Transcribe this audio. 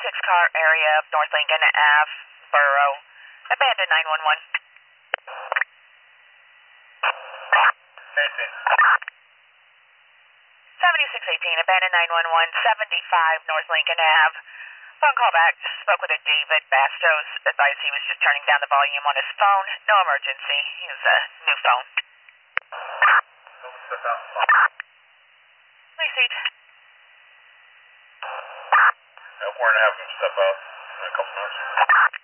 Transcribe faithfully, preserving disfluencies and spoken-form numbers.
seventy-six car area of North Lincoln Ave, Borough. Abandoned nine one one. seventy-six eighteen, abandoned nine one one, seventy-five North Lincoln Ave. Phone call back. Spoke with a David Bastos. Advised he was just turning down the volume on his phone. No emergency. He was a new phone. Please seat. Nope, we're gonna have him step out in a couple minutes.